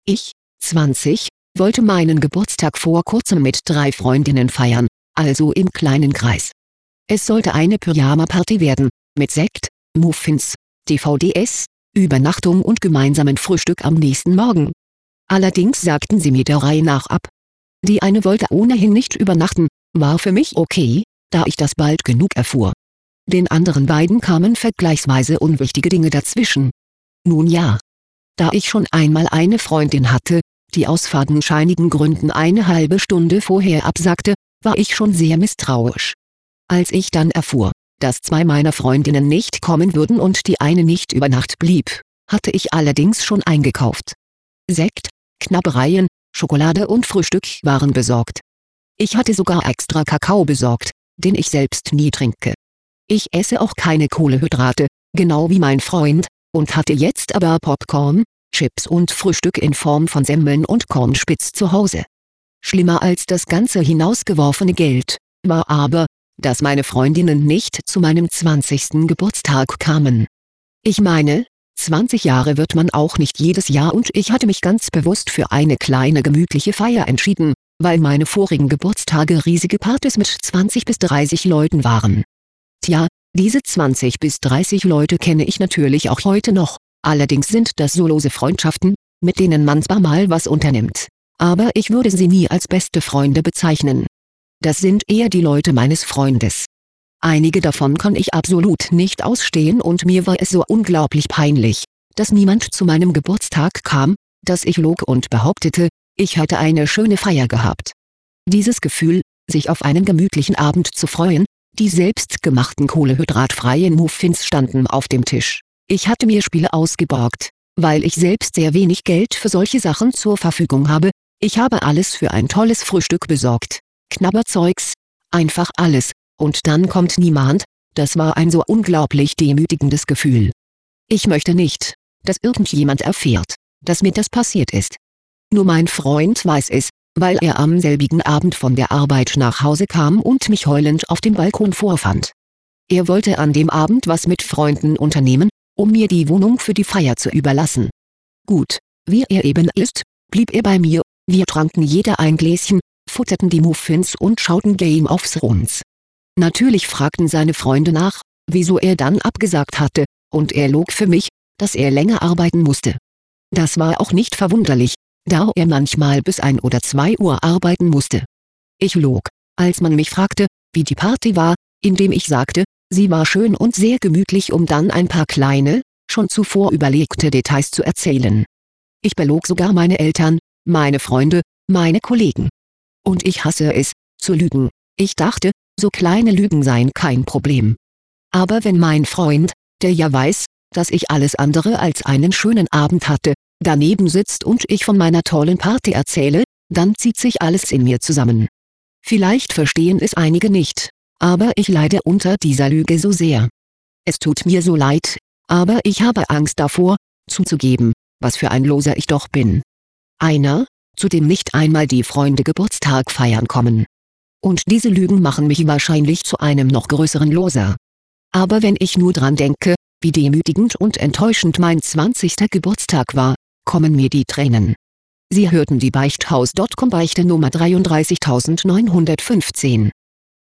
Ich, 20, wollte meinen Geburtstag vor kurzem mit 3 Freundinnen feiern, also im kleinen Kreis. Es sollte eine Pyjama-Party werden, mit Sekt, Muffins, DVDs, Übernachtung und gemeinsamen Frühstück am nächsten Morgen. Allerdings sagten sie mir der Reihe nach ab. Die eine wollte ohnehin nicht übernachten, war für mich okay, da ich das bald genug erfuhr. Den anderen beiden kamen vergleichsweise unwichtige Dinge dazwischen. Nun ja. Da ich schon einmal eine Freundin hatte, die aus fadenscheinigen Gründen eine halbe Stunde vorher absagte, war ich schon sehr misstrauisch. Als ich dann erfuhr, dass 2 meiner Freundinnen nicht kommen würden und die eine nicht über Nacht blieb, hatte ich allerdings schon eingekauft. Sekt, Knabbereien, Schokolade und Frühstück waren besorgt. Ich hatte sogar extra Kakao besorgt, den ich selbst nie trinke. Ich esse auch keine Kohlenhydrate, genau wie mein Freund, und hatte jetzt aber Popcorn, Chips und Frühstück in Form von Semmeln und Cornspitz zu Hause. Schlimmer als das ganze hinausgeworfene Geld war aber, dass meine Freundinnen nicht zu meinem 20. Geburtstag kamen. Ich meine, 20 Jahre wird man auch nicht jedes Jahr und ich hatte mich ganz bewusst für eine kleine gemütliche Feier entschieden, weil meine vorigen Geburtstage riesige Partys mit 20 bis 30 Leuten waren. Tja, diese 20 bis 30 Leute kenne ich natürlich auch heute noch, allerdings sind das so lose Freundschaften, mit denen man zwar mal was unternimmt, aber ich würde sie nie als beste Freunde bezeichnen. Das sind eher die Leute meines Freundes. Einige davon kann ich absolut nicht ausstehen und mir war es so unglaublich peinlich, dass niemand zu meinem Geburtstag kam, dass ich log und behauptete, ich hätte eine schöne Feier gehabt. Dieses Gefühl, sich auf einen gemütlichen Abend zu freuen, die selbstgemachten kohlenhydratfreien Muffins standen auf dem Tisch. Ich hatte mir Spiele ausgeborgt, weil ich selbst sehr wenig Geld für solche Sachen zur Verfügung habe. Ich habe alles für ein tolles Frühstück besorgt. Knabberzeugs, einfach alles, und dann kommt niemand. Das war ein so unglaublich demütigendes Gefühl. Ich möchte nicht, dass irgendjemand erfährt, dass mir das passiert ist. Nur mein Freund weiß es, weil er am selbigen Abend von der Arbeit nach Hause kam und mich heulend auf dem Balkon vorfand. Er wollte an dem Abend was mit Freunden unternehmen, um mir die Wohnung für die Feier zu überlassen. Gut, wie er eben ist, blieb er bei mir, wir tranken jeder ein Gläschen, futterten die Muffins und schauten Game of Thrones. Natürlich fragten seine Freunde nach, wieso er dann abgesagt hatte, und er log für mich, dass er länger arbeiten musste. Das war auch nicht verwunderlich, da er manchmal bis 1 oder 2 Uhr arbeiten musste. Ich log, als man mich fragte, wie die Party war, indem ich sagte, sie war schön und sehr gemütlich, um dann ein paar kleine, schon zuvor überlegte Details zu erzählen. Ich belog sogar meine Eltern, meine Freunde, meine Kollegen. Und ich hasse es, zu lügen. Ich dachte, so kleine Lügen seien kein Problem. Aber wenn mein Freund, der ja weiß, dass ich alles andere als einen schönen Abend hatte, daneben sitzt und ich von meiner tollen Party erzähle, dann zieht sich alles in mir zusammen. Vielleicht verstehen es einige nicht, aber ich leide unter dieser Lüge so sehr. Es tut mir so leid, aber ich habe Angst davor, zuzugeben, was für ein Loser ich doch bin. Einer, zu dem nicht einmal die Freunde Geburtstag feiern kommen. Und diese Lügen machen mich wahrscheinlich zu einem noch größeren Loser. Aber wenn ich nur dran denke, wie demütigend und enttäuschend mein 20. Geburtstag war, kommen mir die Tränen. Sie hörten die Beichthaus.com Beichte Nummer 33915.